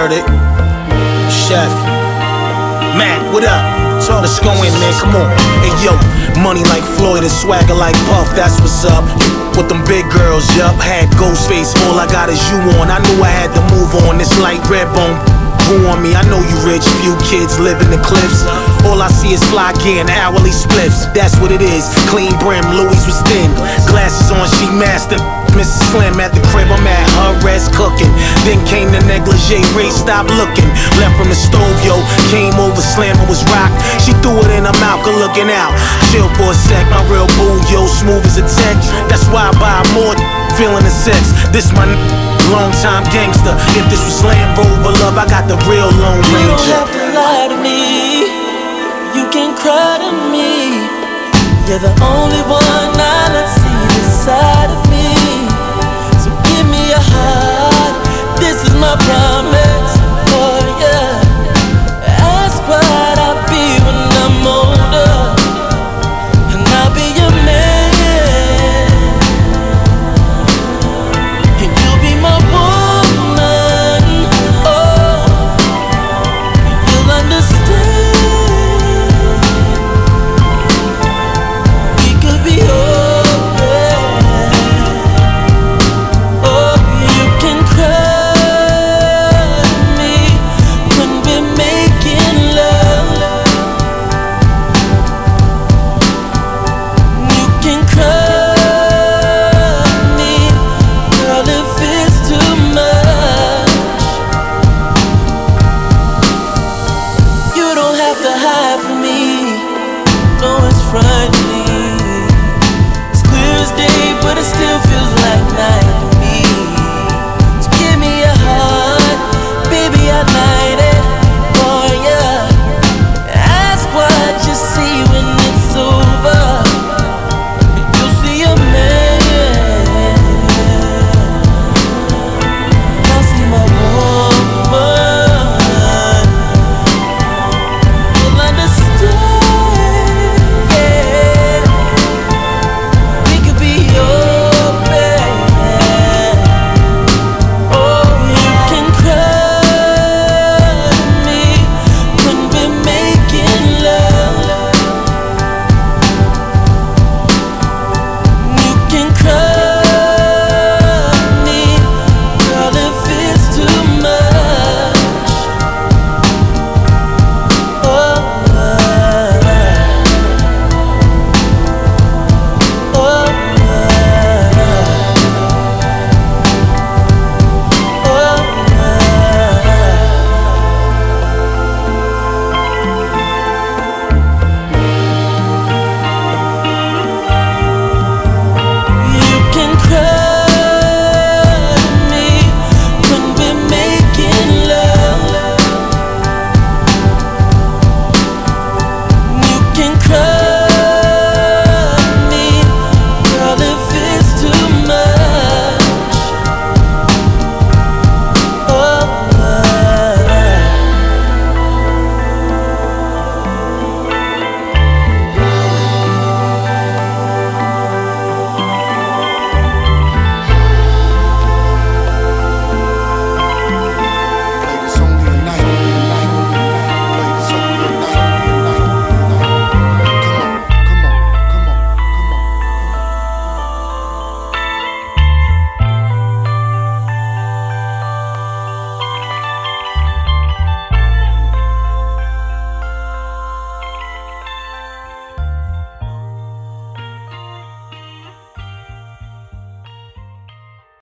heard it. Chef. Matt, what up? Let's go in, man, come on. Hey, yo, money like Floyd and swagger like Puff, that's what's up. With them big girls, yup. Had Ghostface, all I got is you on. I knew I had to move on. This light red bone grew on me. I know you rich, few kids live in the cliffs. All I see is fly gear and hourly spliffs. That's what it is. Clean brim, Louis was thin. Glasses on, she master. Mrs. Slim at the crib, I'm at her rest cooking. Then came the negligee, Ray stopped looking. Left from the stove, yo, came over, slammer was rocked. She threw it in her mouth, good looking out. Chill for a sec, my real boo, yo, smooth as a tech. That's why I buy more, feeling the sex. This my long time gangster. If this was Land Rover love, I got the real Lone Ranger. You don't have to lie to me, you can cry to me. You're the only one I let see this side of me. So give me your heart, this is my promise.